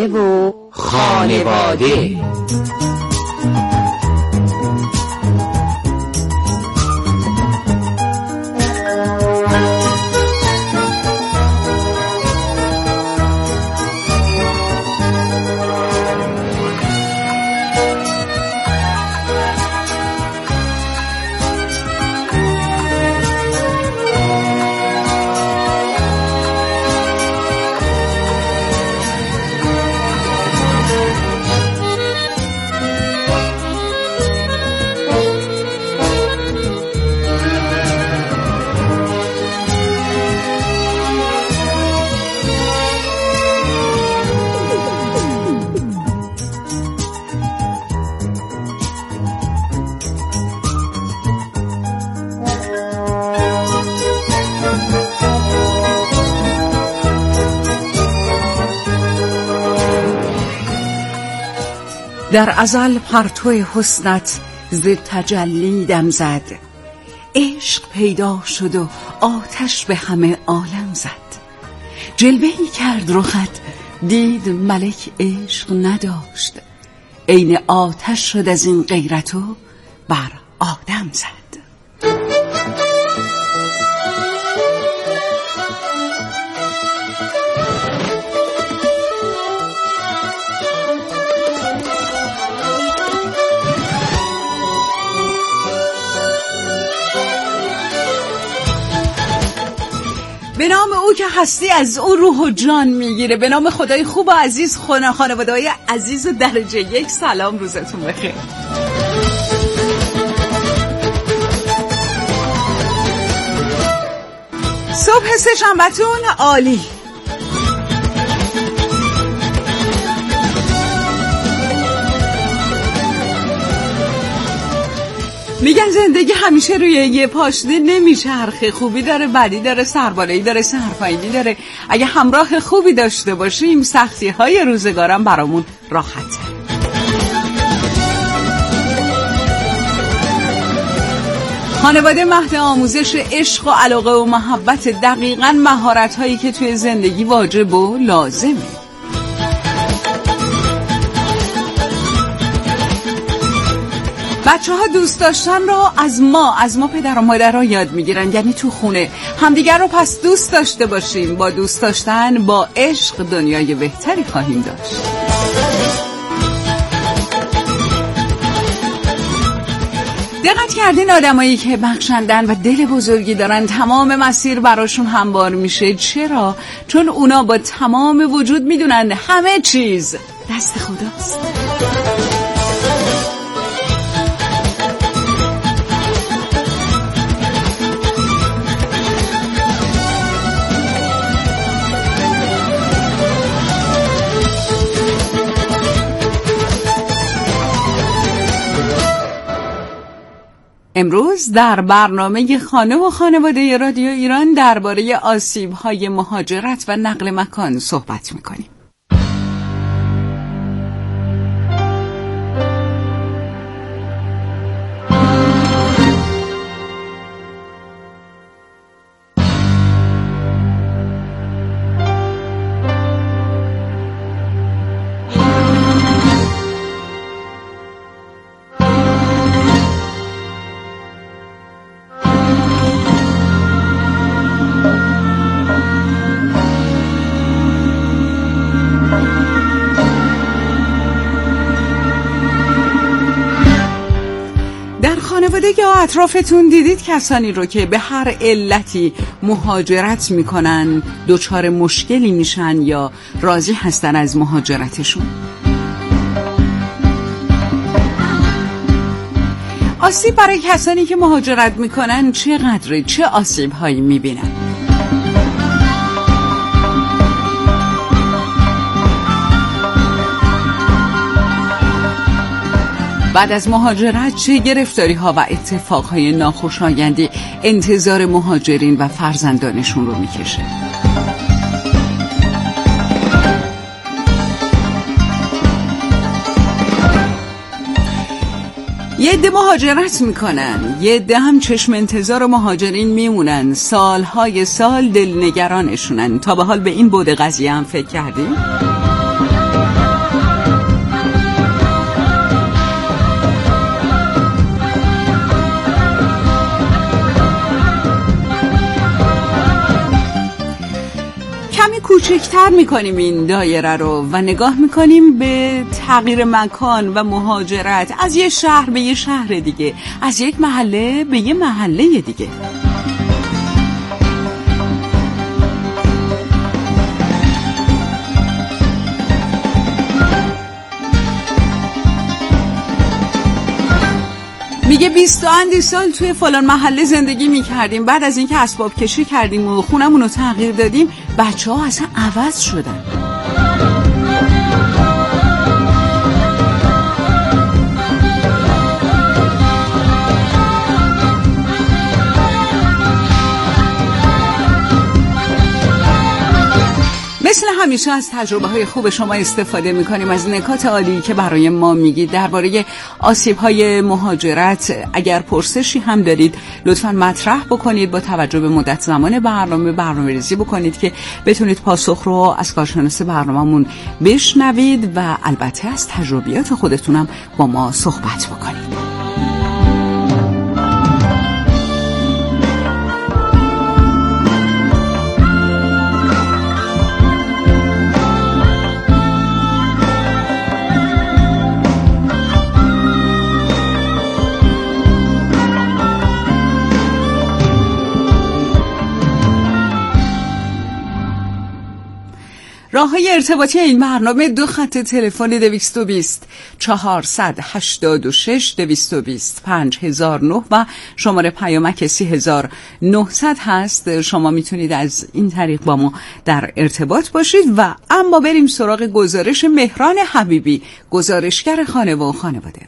خانه و خانواده. در ازل پرتو حسنت ز تجلی دم زد، عشق پیدا شد و آتش به همه عالم زد. جلوه‌ای کرد رخت دید ملک عشق نداشت، عین آتش شد از این غیرت و بر آدم زد. به نام او که هستی از او روح و جان میگیره، به نام خدای خوب و عزیز، خانواده‌های عزیز و درجه یک، سلام، روزتون بخیر. صبح سه‌شنبه‌تون عالی. میگن زندگی همیشه روی یه پاشنه نمیچرخه، خوبی داره، بدی داره، سربالایی داره، سرپایینی داره. اگه همراه خوبی داشته باشیم سختی های روزگارم برامون راحته. خانواده مهد آموزش عشق و علاقه و محبت، دقیقاً مهارت هایی که توی زندگی واجب و لازمه. بچه ها دوست داشتن رو از ما پدر و مادرها یاد میگیرن، یعنی تو خونه همدیگر رو پس دوست داشته باشیم. با دوست داشتن، با عشق دنیای بهتری خواهیم داشت. دقت کردین آدمایی که بخشندن و دل بزرگی دارن تمام مسیر براشون هموار میشه؟ چرا؟ چون اونا با تمام وجود میدونن همه چیز دست خداست. امروز در برنامه خانه و خانواده رادیو ایران درباره آسیب‌های مهاجرت و نقل مکان صحبت می‌کنیم. یا اطرافتون دیدید کسانی رو که به هر علتی مهاجرت میکنن، دچار مشکلی میشن یا راضی هستن از مهاجرتشون؟ آسیب برای کسانی که مهاجرت میکنن چقدره؟ چه آسیب هایی میبینن؟ بعد از مهاجرت چه گرفتاری ها و اتفاق های ناخوشایندی انتظار مهاجرین و فرزندانشون رو میکشه؟ یه عده مهاجرت میکنن، یه عده هم چشم انتظار مهاجرین میمونن، سالهای سال دلنگرانشونن. تا به حال به این بود قضیه هم فکر کردیم؟ کوچکتر میکنیم این دایره رو و نگاه میکنیم به تغییر مکان و مهاجرت از یه شهر به یه شهر دیگه، از یک محله به یه محله دیگه. میگه 20 سال توی فلان محله زندگی میکردیم، بعد از اینکه اسباب کشی کردیم و خونمون رو تغییر دادیم بچه ها اصلا عوض شدن. مثل همیشه از تجربه‌های خوب شما استفاده می‌کنیم، از نکات عالی که برای ما میگید درباره آسیب‌های مهاجرت. اگر پرسشی هم دارید لطفاً مطرح بکنید، با توجه به مدت زمان برنامه‌ریزی بکنید که بتونید پاسخ رو از کارشناس برنامه‌مون بشنوید و البته از تجربیات خودتونم با ما صحبت بکنید. راه‌های ارتباطی این برنامه: 2 خط تلفن 220 486 220 5009 و شماره پیامک 3900 هست. شما میتونید از این طریق با ما در ارتباط باشید. و اما بریم سراغ گزارش مهران حبیبی، گزارشگر خانه و خانواده.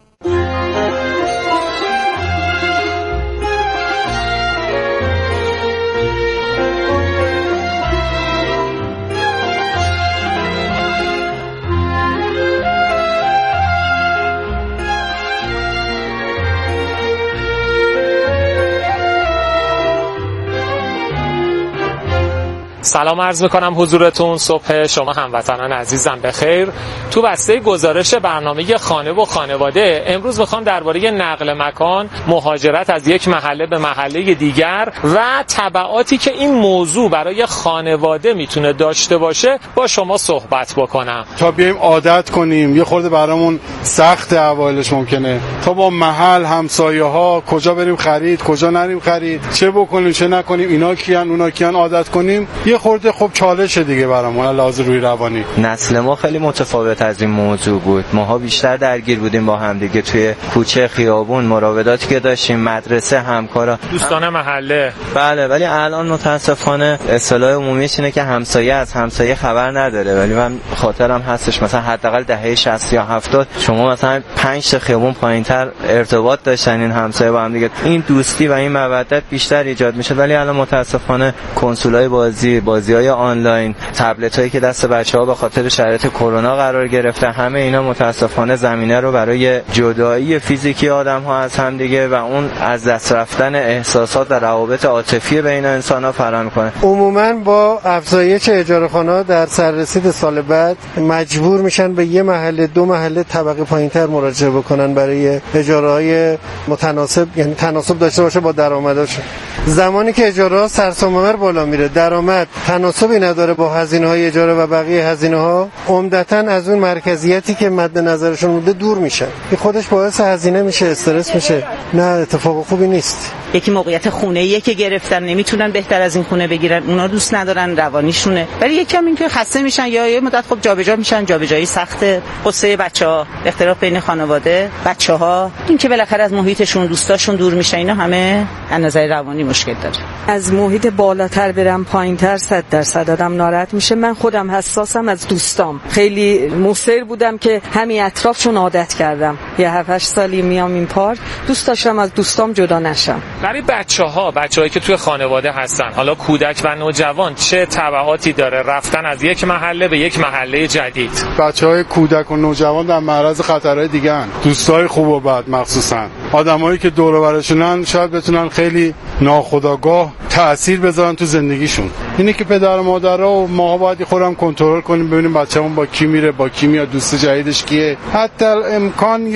سلام عرض میکنم حضورتون. صبح شما هموطنان عزیزم بخیر. تو بسته گزارش برنامه خانه و خانواده امروز میخوام درباره نقل مکان، مهاجرت از یک محله به محله دیگر و تبعاتی که این موضوع برای خانواده میتونه داشته باشه با شما صحبت بکنم. تا بیایم عادت کنیم، یه خورده برامون سخت اوایلش ممکنه، تا با محل، همسایه ها، کجا بریم خرید، کجا نریم خرید، چه بکنیم چه نکنیم، اینا کیان اونا کیان عادت کنیم، یه خورده خب چالشه دیگه برامون لحاظ روی روانی. نسل ما خیلی متفاوت از این موضوع بود. ماها بیشتر درگیر بودیم با هم دیگه توی کوچه، خیابون، مراوداتی که داشتیم، مدرسه، همکارا، دوستان محله. بله، ولی الان متاسفانه اصطلاح عمومیش اینه که همسایه از همسایه خبر نداره. ولی من خاطرم هستش مثلا حداقل دهه 60 یا 70 شما مثلا 5 تا خیابون پایینتر ارتباط داشتن این همسایه با هم دیگه، این دوستی و این مودت بیشتر ایجاد میشه. ولی الان متاسفانه کنسولای بازی‌های آنلاین، تبلت‌هایی که دست بچه‌ها به خاطر شرایط کرونا قرار گرفته، همه اینا متاسفانه زمینه رو برای جدایی فیزیکی آدم‌ها از هم دیگه و اون از دست رفتن احساسات و روابط عاطفی بین انسان‌ها فراهم می‌کنه. عموماً با افزایش اجاره‌خانه‌ها در سررسید سال بعد مجبور میشن به یه محله، 2 محله طبقه پایین‌تر مراجعه بکنن برای اجاره‌های متناسب، یعنی تناسب داشته باشه با درآمدشون. زمانی که اجاره‌ها سرسام‌آور بالا میره، درآمد تناسبی نداره با هزینه‌های اجاره و بقیه هزینه‌ها، عمدتاً از اون مرکزیتی که مد نظرشون بوده دور میشن. این خودش باعث هزینه میشه، استرس میشه. نه، اتفاق خوبی نیست. یکی موقعیت خونه‌ایه که گرفتن، نمیتونن بهتر از این خونه بگیرن، اونا دوست ندارن، روانیشونه. ولی یکم اینکه خسته میشن یا یه مدت خب جابجا میشن، جابجایی سخته، قصه بچه‌ها، اختلاف بین خانواده، بچه‌ها، اینکه بالاخره از محیطشون، دوستاشون دور میشن، اینا همه از نظر روانی مشکل داره. از محیط بالاتر برم پایینتر 100% آدم ناراحت میشه. من خودم حساسم از دوستام، خیلی مصر بودم که همین اطرافشون عادت کردم. یه 7-8 سالی میام این پارک، دوست داشتم از دوستام جدا نشم. برای بچه‌هایی که توی خانواده هستن، حالا کودک و نوجوان، چه تبعاتی داره رفتن از یک محله به یک محله جدید؟ بچه‌های کودک و نوجوان در معرض خطرهای دیگه ان. دوستای خوب و بد، مخصوصا آدمایی که دور و برشونن شاید بتونن خیلی ناخودآگاه تأثیر بذارن تو زندگیشون. اینه که پدر و مادرها و ماها باید خودمون کنترل کنیم، ببینیم بچه‌مون با کی میره، با کی میاد، دوست جدیدش کیه. حتی امکان یه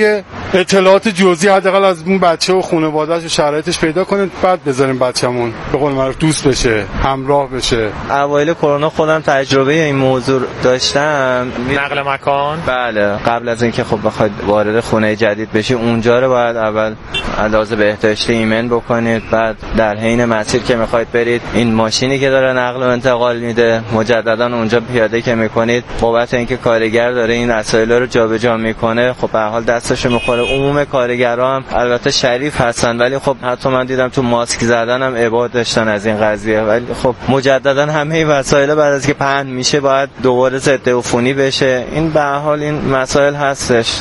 اطلاعات جزئی حداقل از اون بچه و خانواده‌اش و شرایطش پیدا کنید، بعد بذاریم بچه‌مون به قول معروف دوست بشه، همراه بشه. اوایل کرونا خودم تجربه این موضوع داشتم. نقل مکان؟ بله، قبل از اینکه خب بخواید وارد خونه جدید بشی اونجا رو باید اول علاوه بهداشتی ایمن بکنید، بعد در حین مسیر که میخواید برید این ماشینی که داره نقل و انتقال میده مجددا اونجا پیاده که میکنید بابت اینکه کارگر داره این وسایل رو جابجا میکنه خب به هر حال دستشو میخوره. عموم کارگرها هم البته شریف هستن ولی خب حتی من دیدم تو ماسک زدن هم ابعاد داشتن از این قضیه، ولی خب مجددا همه این وسایل بعد از که پهن میشه باید دوباره ضد عفونی بشه. این به هر حال این مسائل هستش.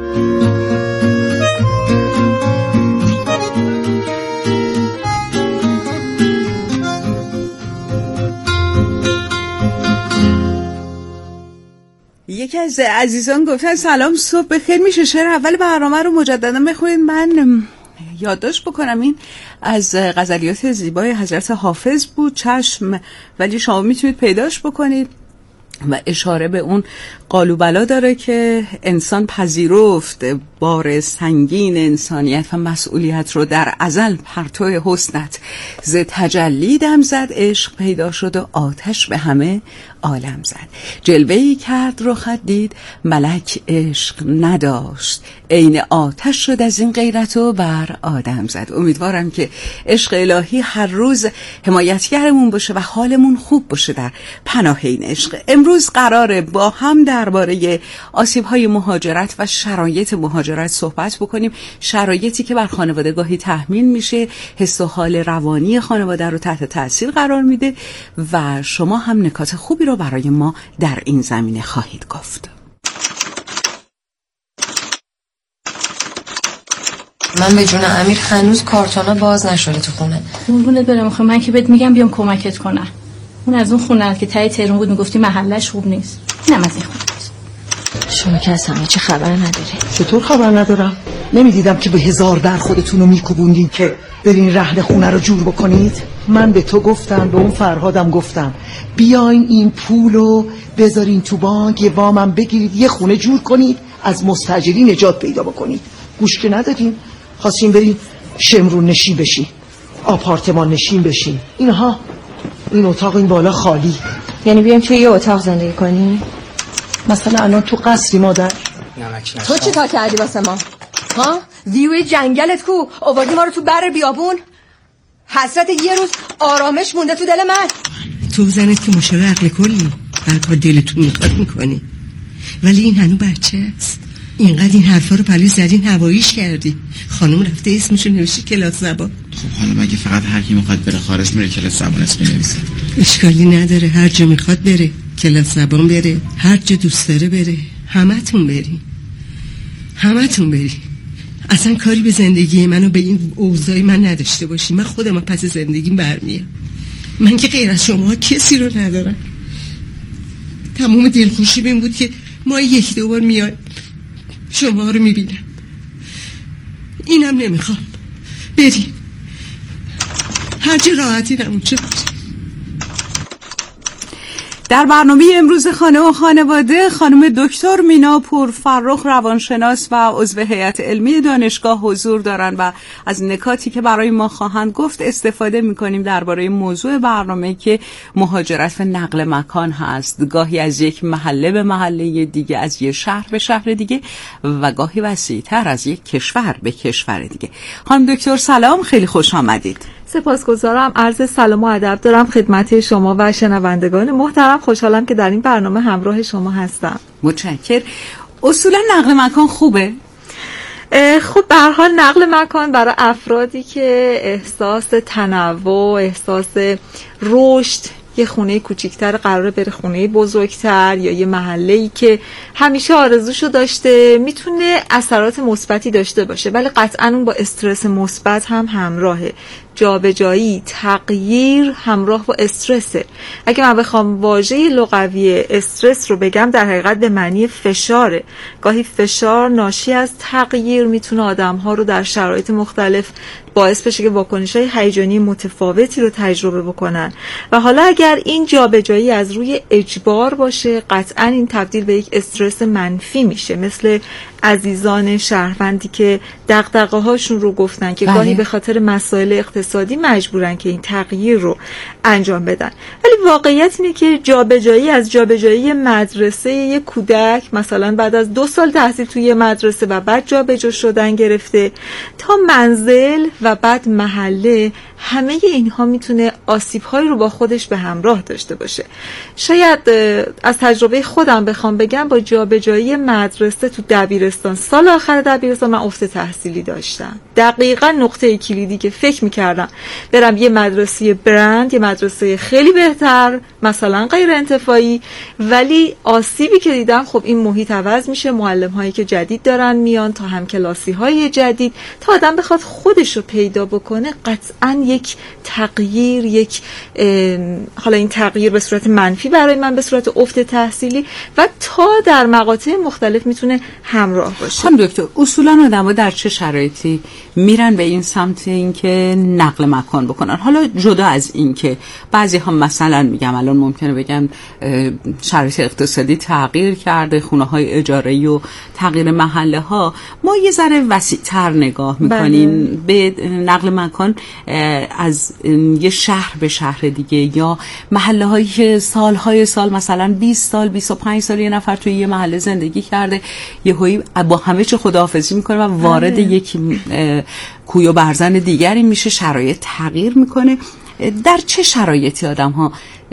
یکی از عزیزان گفتن سلام صبح بخیر، میشه شعر اول برنامه رو مجددا بخونید؟ من یادداشت بکنم. این از غزلیات زیبای حضرت حافظ بود. چشم، ولی شما میتونید پیداش بکنید و اشاره به اون قالوبلا داره که انسان پذیرفت بار سنگین انسانیت و مسئولیت رو در ازل پرتو حسنت ز تجلی دم زد، عشق پیدا شد و آتش به همه عالم زد. جلوه‌ای کرد رخت دید ملک عشق نداشت، عین آتش شد از این غیرت و بر آدم زد. امیدوارم که عشق الهی هر روز حمایتگرمون باشه و حالمون خوب باشه در پناه این عشق. امروز قراره با هم درباره آسیب‌های مهاجرت و شرایط مهاجرت صحبت بکنیم. شرایطی که بر خانواده گاهی تحمیل میشه، حس و حال روانی خانواده رو تحت تاثیر قرار میده و شما هم نکات خوبی رو برای ما در این زمینه خواهید گفت. من به جون امیر هنوز کارتونا باز نشده تو خونه. قربونت برم، من که بهت میگم بیام کمکت کنم. اون از اون خونه که تای تهران بود میگفتی محلش خوب نیست. اینم از این خونه. شما که از همه چی خبر نداری؟ چطور خبر ندارم؟ نمیدیدم که به هزار در خودتون رو میکوبوندین که برین رهن خونه رو جور بکنید؟ من به تو گفتم، به اون فرهادم گفتم بیاین این پولو بذارین تو بانک، یه وامم بگیرید، یه خونه جور کنید، از مستاجری نجات پیدا بکنید. گوش که ندادین، خواستین برین شمرون نشین بشین، آپارتمان نشین بشین. اینها این اتاق این بالا خالی. یعنی بیایم توی یه اتاق زندگی کنی؟ مثلا الان تو قصری مادر. تو چی کار کردی واسه ما؟ ها؟ ویوی جنگلت کو؟ آوردی ما رو تو بر بیابون؟ حسرت یه روز آرامش مونده تو دل من. تو زنت که مشاور عقل کلی هر کار دلتون میخواد میکنی، ولی این هنو بچه است. اینقدر این حرفا رو پلی زدین هواییش کردی. خانم رفته اسمشو نوشتی کلاس زبان. خب حالا مگه فقط هر کی میخواد بره خارج میره کلاس زبان اسم بنویسه؟ اشکالی نداره، هر جا میخواد بره کلاس زبان بره، هر جا دوست داره بره. همتون بری. اصلا کاری به زندگی منو به این اوضاع من نداشته باشی. من خودم پس زندگیم برمیام. من که غیر از شما کسی رو ندارم. تمام دلخوشی این بود که ما یکی دو بار میای شما رو میبینم. اینم نمیخوام. بریم هر جا راحتی نمونچه. در برنامه امروز خانه و خانواده خانم دکتر مینا پورفرخ روانشناس و عضو هیئت علمی دانشگاه حضور دارن و از نکاتی که برای ما خواهند گفت استفاده میکنیم درباره موضوع برنامه که مهاجرت و نقل مکان هست. گاهی از یک محله به محله دیگه، از یک شهر به شهر دیگه و گاهی وسیع‌تر از یک کشور به کشور دیگه. خانم دکتر سلام، خیلی خوش آمدید. سپاسگزارم. عرض سلام و ادب دارم خدمت شما و شنوندگان محترم. خوشحالم که در این برنامه همراه شما هستم. متشکرم. اصولا نقل مکان خوبه؟ خب به هر حال نقل مکان برای افرادی که احساس تنوع، احساس رشد، یه خونه کوچیک‌تر قراره بره خونه بزرگتر یا یه محله‌ای که همیشه آرزوشو داشته، میتونه اثرات مثبتی داشته باشه، ولی قطعاً اون با استرس مثبت هم همراهه. جابجایی، تغییر همراه با استرسه. اگه من بخوام واژه لغوی استرس رو بگم، در حقیقت به معنی فشاره. گاهی فشار ناشی از تغییر میتونه آدم‌ها رو در شرایط مختلف باعث بشه که واکنش‌های هیجانی متفاوتی رو تجربه بکنن و حالا اگر این جابجایی از روی اجبار باشه، قطعاً این تبدیل به یک استرس منفی میشه، مثل عزیزان شهروندی که دغدغه هاشون رو گفتن که گاهی به خاطر مسائل اقتصادی مجبورن که این تغییر رو انجام بدن. ولی واقعیت اینه که جابجایی از جابجایی مدرسه یک کودک مثلا بعد از 2 سال تحصیل توی مدرسه و بعد جابجا شدن گرفته تا منزل و بعد محله، همه اینها میتونه آسیب‌هایی رو با خودش به همراه داشته باشه. شاید از تجربه خودم بخوام بگم، با جابجایی مدرسه تو دبیرستان، سال آخر دبیرستان من افت تحصیلی داشتم. دقیقاً نقطه کلیدی که فکر می‌کردم برم یه مدرسه برند، یه مدرسه خیلی بهتر، مثلا غیر انتفاعی، ولی آسیبی که دیدم خب این محیط عوض میشه، معلم‌هایی که جدید دارن میان، تا همکلاسی‌های جدید، تا آدم بخواد خودش رو پیدا بکنه، قطعاً یک تغییر، یک حالا این تغییر به صورت منفی برای من به صورت افت تحصیلی و تا در مقاطع مختلف میتونه همراه باشه. خانم دکتر، اصولا آدم‌ها در چه شرایطی میرن به این سمت اینکه نقل مکان بکنن؟ حالا جدا از این که بعضی ها مثلا میگم الان ممکنه بگم شرایط اقتصادی تغییر کرده، خونه‌های اجاره‌ای و تغییر محله ها، ما یه ذره وسیع‌تر نگاه میکنیم به نقل مکان از یه شهر به شهر دیگه، یا محله هایی که سالهای سال مثلا 20 سال 25 سال یه نفر توی یه محله زندگی کرده، یهویی با همه چی خداحافظی میکنه و وارد یک کوی و برزن دیگری میشه، شرایط تغییر میکنه. در چه شرایطی آدم ها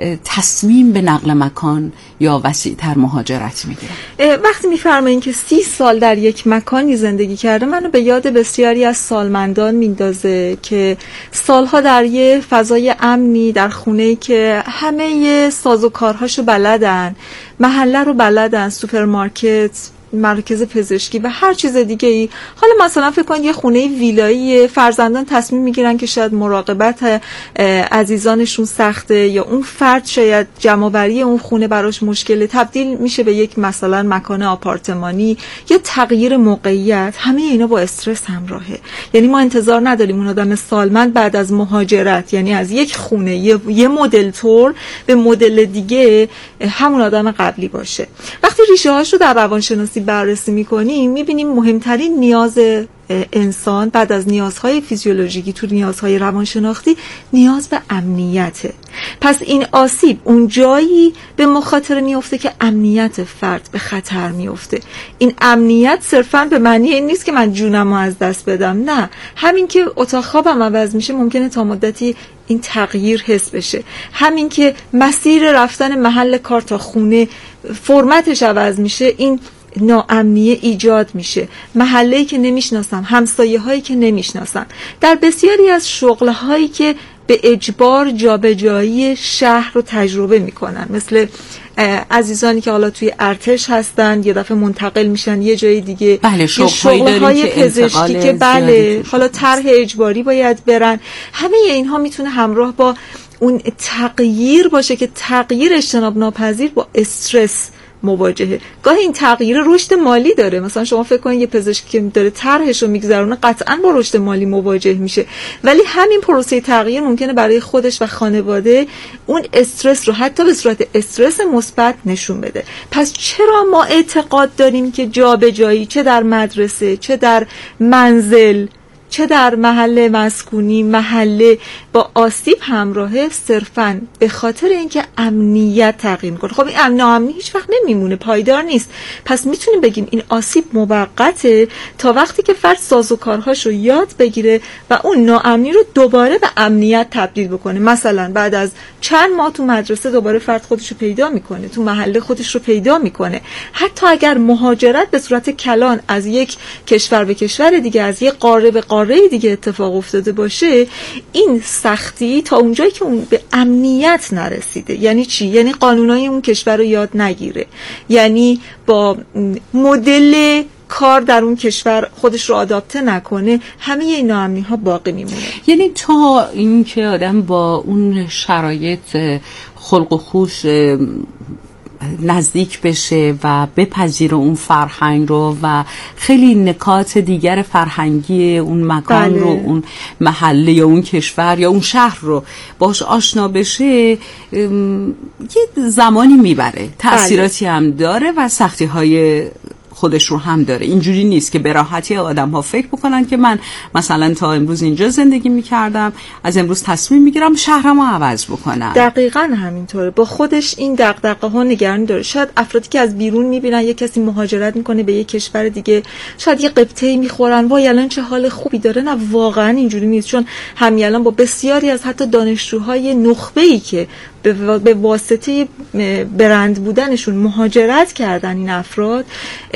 تصمیم به نقل مکان یا وسیع‌تر مهاجرت میگیرن؟ وقتی میفرمایین که 30 سال در یک مکانی زندگی کرده، منو به یاد بسیاری از سالمندان میندازه که سالها در یه فضای امنی، در خونه‌ای که همه سازوکارهاشو بلدن، محله رو بلدن، سوپرمارکت، مرکز پزشکی و هر چیز دیگه ای. حالا مثلا فکر کنید یه خونه ویلایی، فرزندان تصمیم میگیرن که شاید مراقبت عزیزانشون سخته، یا اون فرد شاید جمع‌آوری اون خونه براش مشکله، تبدیل میشه به یک مثلا مکان آپارتمانی یا تغییر موقعیت. همه اینا با استرس همراهه. یعنی ما انتظار نداریم اون آدم سالمند بعد از مهاجرت، یعنی از یک خونه یه مدل تور به مدل دیگه، همون آدم قبلی باشه. وقتی ریشه هاشو در روانشناسی بررسی میکنیم، میبینیم مهمترین نیاز انسان بعد از نیازهای فیزیولوژیکی تو نیازهای روانشناختی نیاز به امنیته. پس این آسیب اون جایی به مخاطره میفته که امنیت فرد به خطر میفته. این امنیت صرفاً به معنی این نیست که من جونمو از دست بدم، نه، همین که اتاق خوابم عوض میشه ممکنه تا مدتی این تغییر حس بشه، همین که مسیر رفتن محل کار تا خونه فرمتش عوض میشه، این ناامنیه ایجاد میشه. محله‌ای که نمیشناسم، همسایه‌هایی که نمیشناسم. در بسیاری از شغل‌هایی که به اجبار جابجایی شهر رو تجربه میکنن، مثل عزیزانی که حالا توی ارتش هستن یه دفعه منتقل میشن یه جای دیگه، بله، شغل‌های پزشکی که بله حالا طرح اجباری باید برن، همه اینها میتونه همراه با اون تغییر باشه که تغییر اجتناب ناپذیر با استرس مواجهه. گاهی این تغییر رشد مالی داره. مثلا شما فکر کنید یه پزشکی که داره طرحش رو میگذرونه قطعاً با رشد مالی مواجه میشه، ولی همین پروسه تغییر ممکنه برای خودش و خانواده اون استرس رو حتی به صورت استرس مثبت نشون بده. پس چرا ما اعتقاد داریم که جابجایی، چه در مدرسه، چه در منزل، چه در محل مسکونی، محله با آسیب همراهه؟ صرفاً به خاطر اینکه امنیت تغییر میکنه. خب این ناامنی هیچ وقت نمیمونه، پایدار نیست. پس میتونیم بگیم این آسیب موقته تا وقتی که فرد سازوکارهاشو یاد بگیره و اون ناامنی رو دوباره به امنیت تبدیل بکنه. مثلا بعد از چند ماه تو مدرسه دوباره فرد خودش رو پیدا میکنه، تو محله خودش رو پیدا میکنه. حتی اگر مهاجرت به صورت کلان از یک کشور به کشور دیگه، از یک قاره به قاره دیگه اتفاق افتاده باشه، این سختی تا اونجایی که اون به امنیت نرسیده. یعنی چی؟ یعنی قانونای اون کشور رو یاد نگیره، یعنی با مدل کار در اون کشور خودش رو آداپته نکنه، همه این ناامنی ها باقی میمونه. یعنی تا اینکه آدم با اون شرایط خلق و خوش نزدیک بشه و بپذیره اون فرهنگ رو و خیلی نکات دیگر فرهنگی اون مکان رو، اون محله یا اون کشور یا اون شهر رو باش آشنا بشه، یه زمانی میبره، تأثیراتی هم داره و سختی های خودش رو هم داره. اینجوری نیست که به راحتی آدم‌ها فکر بکنن که من مثلا تا امروز اینجا زندگی می‌کردم، از امروز تصمیم می‌گیرم شهرمو عوض بکنم. دقیقاً همینطوره. با خودش این دغدغه‌ها نگرانی داره. شاید افرادی که از بیرون می‌بینن یک کسی مهاجرت می‌کنه به یک کشور دیگه، شاید یه قبطه‌ای می‌خورن وای الان چه حال خوبی داره. نه واقعاً اینجوری نیست، چون همین الان با بسیاری از حتی دانشجوهای نخبه‌ای که به واسطه برند بودنشون مهاجرت کردن این افراد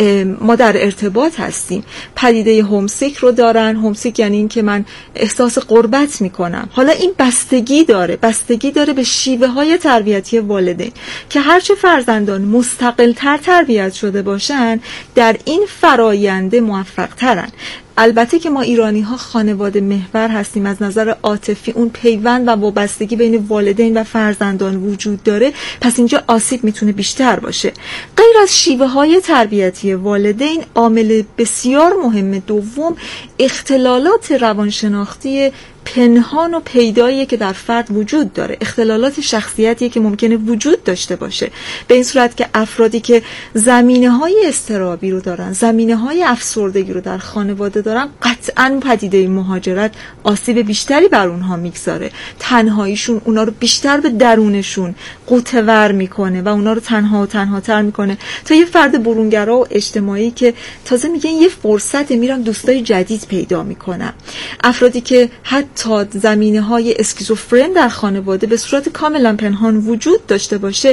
ما در ارتباط هستیم. پدیده هومسیک رو دارن. هومسیک یعنی این که من احساس غربت میکنم. حالا این بستگی داره به شیوه های تربیتی والدین که هرچه فرزندان مستقل‌تر تربیت شده باشن در این فراینده موفق ترن. البته که ما ایرانی ها خانواده محور هستیم، از نظر عاطفی اون پیوند و وابستگی بین والدین و فرزندان وجود داره، پس اینجا آسیب میتونه بیشتر باشه. غیر از شیوه های تربیتی والدین، عامل بسیار مهم دوم اختلالات روانشناختی پنهان و پیداییه که در فرد وجود داره. اختلالات شخصیتیه که ممکنه وجود داشته باشه، به این صورت که افرادی که زمینه‌های اضطرابی رو دارن، زمینه‌های افسردگی رو در خانواده دارن، قطعاً پدیده مهاجرت آسیب بیشتری بر اونها میگذاره. تنهاییشون اونا رو بیشتر به درونشون غوطه‌ور میکنه و اونا رو تنها و تنهاتر میکنه تا یه فرد برونگرا و اجتماعی که تازه میگن یه فرصت میرم دوستای جدید پیدا میکنم. افرادی که حتی زمینه‌های اسکیزوفرن در خانواده به صورت کاملا پنهان وجود داشته باشه،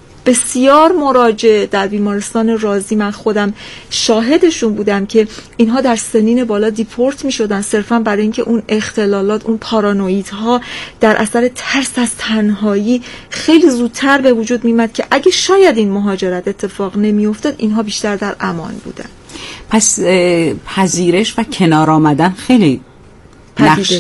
بسیار مراجع در بیمارستان رازی من خودم شاهدشون بودم که اینها در سنین بالا دیپورت می شدن صرفا برای اینکه اون اختلالات، اون پارانویدها در اثر ترس از تنهایی خیلی زودتر به وجود می اومد که اگه شاید این مهاجرت اتفاق نمی افتاد اینها بیشتر در امان بودن. پس پذیرش و کنار آمدن خیلی نقش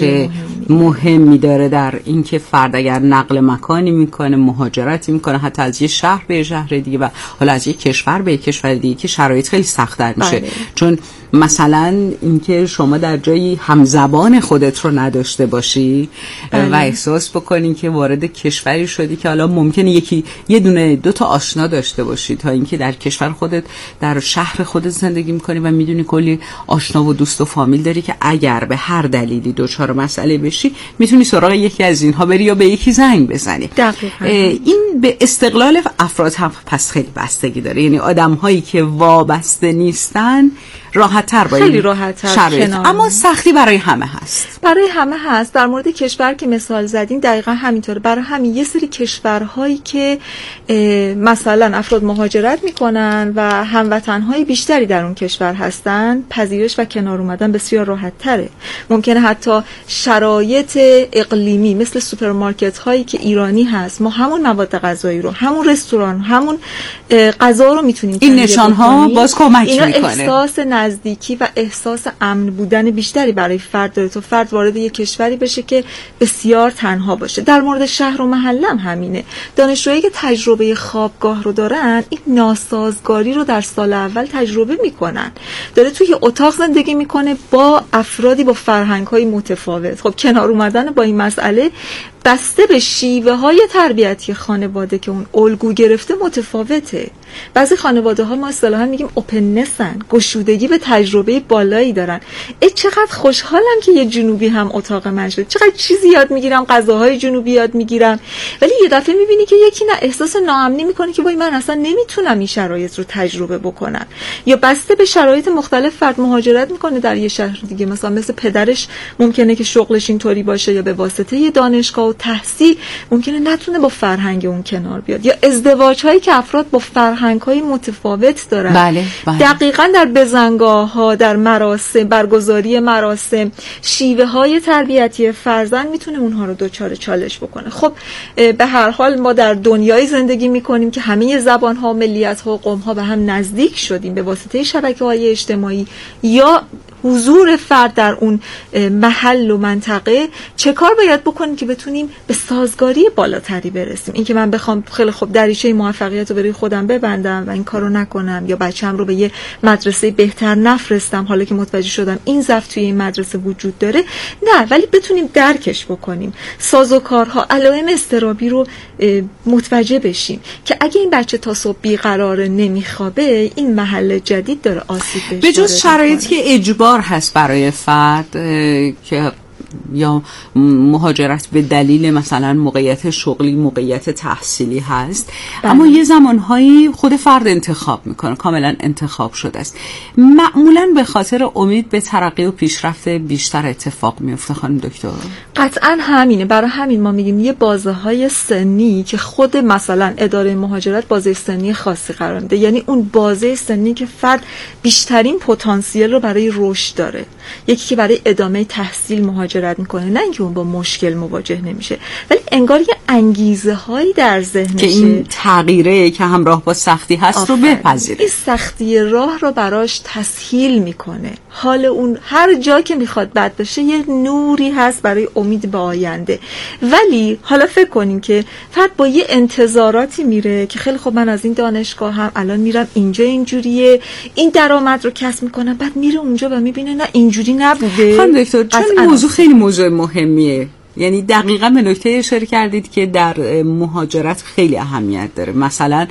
مهمی داره در اینکه فرد اگر نقل مکانی میکنه، مهاجرتی میکنه، حتی از یه شهر به شهر دیگه و حالا از یه کشور به کشور دیگه، که شرایط خیلی سخت‌تر میشه. چون مثلا اینکه شما در جایی همزبان خودت رو نداشته باشی و احساس بکنی که وارد کشوری شدی که حالا ممکنه یه دونه 2 تا آشنا داشته باشی، تا اینکه در کشور خودت، در شهر خودت زندگی میکنی و میدونی کلی آشنا و دوست و فامیل داری که اگر به هر دلیلی دچار مسئله بشی میتونی سراغ یکی از اینها بری یا به یکی زنگ بزنی. این به استقلال افراد هم پس خیلی بستگی داره. یعنی آدم هایی که وابسته نیستن راحت‌تر با خیلی راحت‌تر شرایط، اما سختی برای همه هست. در مورد کشور که مثال زدین دقیقا همینطوره. برای همین یه سری کشورهایی که مثلا افراد مهاجرت میکنن و هموطن‌های بیشتری در اون کشور هستن، پذیرش و کنار اومدن بسیار راحت‌تره. ممکنه حتی شرایط اقلیمی مثل سوپرمارکت هایی که ایرانی هست، ما همون مواد غذایی رو، همون رستوران، همون غذا رو میتونیم این نشان‌ها باز کمک میکنه. احساس نزدیکی و احساس امن بودن بیشتری برای فرد داره تا فرد وارد یک کشوری بشه که بسیار تنها باشه. در مورد شهر و محله هم همینه. دانشجویی که تجربه خوابگاه رو دارن، این ناسازگاری رو در سال اول تجربه میکنن. داره توی اتاق زندگی میکنه با افرادی با فرهنگ‌های متفاوت. خب کنار اومدن با این مسئله بسته به شیوه های تربیتی خانواده که اون الگو گرفته متفاوته. بعضی خانواده ها ما اصطلاحاً میگیم اوپننسن، گشودگی به تجربه بالایی دارن. چقدر خوشحالم که یه جنوبی هم اتاق من شد، چقدر چیزی یاد میگیرم، غذاهای جنوبی یاد میگیرم. ولی یه دفعه میبینی که یکی نه احساس ناامنی میکنه که وای من اصلا نمیتونم این شرایط رو تجربه بکنم، یا بسته به شرایط مختلف فرد مهاجرت میکنه در یه شهر دیگه. مثل پدرش ممکنه که شغلش اینطوری باشه، یا به واسطه یه دانشگاه و تحصیل ممکنه نتونه با فرهنگ اون کنار بیاد، یا ازدواج هایی که افراد با فرهنگ‌های متفاوت دارن. بله. دقیقاً در بزنگاه‌ها، در مراسم، برگزاری مراسم، شیوه های تربیتی فرزند میتونه اونها رو دچار چالش بکنه. خب به هر حال ما در دنیای زندگی میکنیم که همه زبان‌ها، ملیت‌ها و قوم‌ها به هم نزدیک شدیم به واسطه شبکه‌های اجتماعی یا حضور فرد در اون محل و منطقه چه کار باید بکنیم که بتونیم به سازگاری بالاتری برسیم. این که من بخوام خیلی خوب دریچه موفقیت رو برای خودم ببندم و این کارو نکنم یا بچه‌م رو به یه مدرسه بهتر نفرستم حالا که متوجه شدم این ضعف توی این مدرسه وجود داره، نه، ولی بتونیم درکش بکنیم، سازوکارها، علائم اضطرابی رو متوجه بشیم که اگه این بچه تا صبح بیقراره نمیخوابه این محل جدید داره آسیب بشه. به جز شرایطی که اجبار هست برای فرد که یا مهاجرت به دلیل مثلا موقعیت شغلی، موقعیت تحصیلی هست، اما یه زمانهایی خود فرد انتخاب میکنه، کاملا انتخاب شده است، معمولا به خاطر امید به ترقی و پیشرفت بیشتر اتفاق میفته. خانم دکتر قطعا همینه، برای همین ما میگیم یه بازه های سنی که خود مثلا اداره مهاجرت بازه سنی خاصی قرار میده، یعنی اون بازه سنی که فرد بیشترین پتانسیل رو برای رشد داره، یکی که برای ادامه تحصیل مهاجرت میکنه، نه اینکه اون با مشکل مواجه نمیشه، ولی انگار یه انگیزه هایی در ذهنشه که این تغییره که همراه با سختی هست رو بپذیره، این سختی راه رو براش تسهیل میکنه، حال اون هر جا که میخواد بد بشه یه نوری هست برای امید به آینده. ولی حالا فکر کنین که فرد با یه انتظاراتی میره که خیلی خب من از این دانشگاه هم الان میرم اینجا اینجوریه، این درآمد رو کسب میکنم، بعد میره اونجا و میبینه نه اینجوری نبوده. خانم دکتر چون این موضوع خیلی موضوع مهمیه، یعنی دقیقاً به نکته اشاره کردید که در مهاجرت خیلی اهمیت داره. مثلا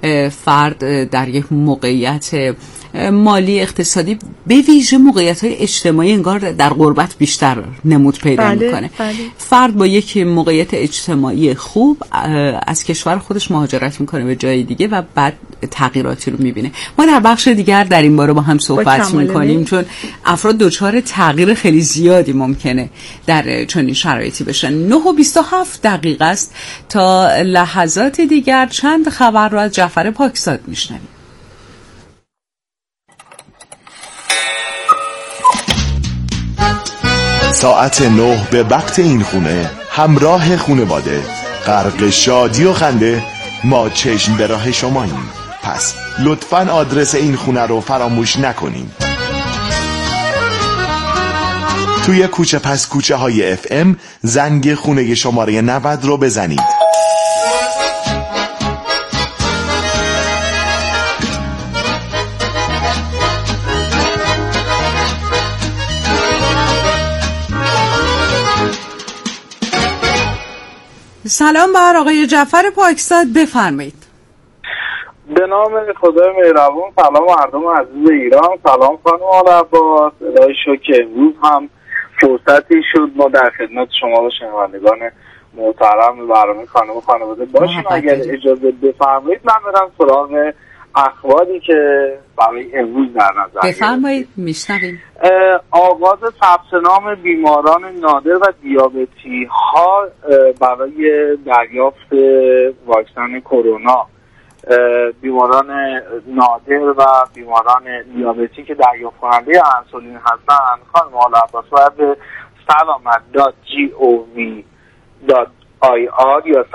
فرد در یک موقعیت مالی اقتصادی، به ویژه موقعیت‌های اجتماعی، انگار در غربت بیشتر نمود پیدا میکنه. فرد با یک موقعیت اجتماعی خوب از کشور خودش مهاجرت میکنه به جای دیگه و بعد تغییراتی رو میبینه. ما در بخش دیگر در این باره با هم صحبت میکنیم، چون افراد دچار تغییر خیلی زیادی ممکنه در چنین شرایطی بشن. 9:27 است. تا لحظات دیگر چند خبر رو از جعفر پاکزاد میشنویم. ساعت 9 به وقت این خونه، همراه خانواده، غرق شادی و خنده، ما چشم به راه شماییم. پس لطفاً آدرس این خونه رو فراموش نکنیم. توی کوچه پس کوچه های FM زنگ خونه شماره 90 رو بزنید. سلام بر آقای جعفر پاکزاد، بفرمایید. به نام خدای مهربون. سلام مردم عزیز ایران، سلام خانم آلعباس. الهی شکر امروز هم فرصتی شد ما در خدمت شما و شنوندگان محترم برنامه خانم و خانواده باشیم. اگر اجازه بفرمایید من برم سراغ اخباری که برای امروز در نظر بفرمایید، میشنویم. آغاز ثبت نام بیماران نادر و دیابتی ها برای دریافت واکسن کرونا. بیماران نادر و بیماران دیابتی که دریافت کننده انسولین هستند، خانم آلعباس باید به salamat.gov.ir یا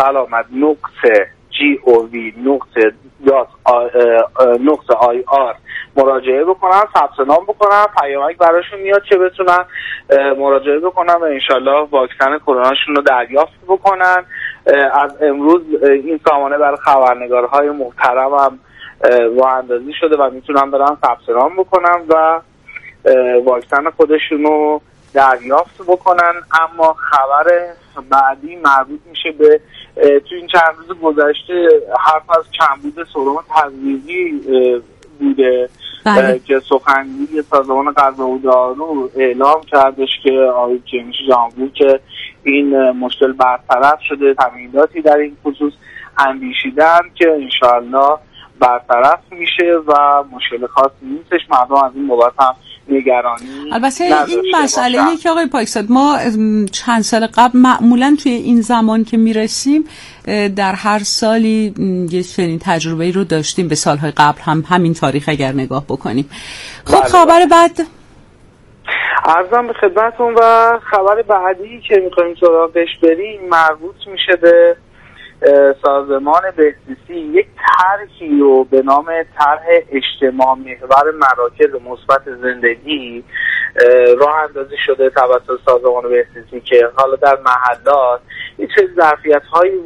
salamat.gov.ir مراجعه بکنن، ثبت نام بکنن، پیامک براشون میاد که بتونن مراجعه بکنن و انشالله واکسن کروناشون رو دریافت بکنن. از امروز این سامانه برای خبرنگارهای محترم هم راه اندازی شده و میتونن برن ثبت نام بکنن و واکسن خودشون رو دریافت بکنن. اما خبر بعدی مربوط میشه به تو این چند روز گذشته حرف از کمبود سرم تغذیه‌ای بوده که سخنگوی سازمان غذا و دارو اعلام کردش که آقای جمیش جهانگیر که این مشکل برطرف شده، تمهیداتی در این خصوص اندیشیدن که انشاءالله برطرف میشه و مشکل خاصی نیستش. مردم از این بابت هم نگرانی البته این مسئله‌ای که آقای پاکزاد ما چند سال قبل معمولا توی این زمان که میرسیم در هر سالی یه چنین تجربه‌ای رو داشتیم، به سالهای قبل هم همین تاریخ اگر نگاه بکنیم. خب خبر بعد عرضم به خدمتون و خبر بعدی که می‌خوایم سراغش بریم مربوط میشه به سازمان بهزیستی یک طرحی رو به نام طرح اجتماع محور مراکز مثبت زندگی راه اندازی شده توسط سازمان بهزیستی که حالا در محلات هیچ ظرفیت‌هایی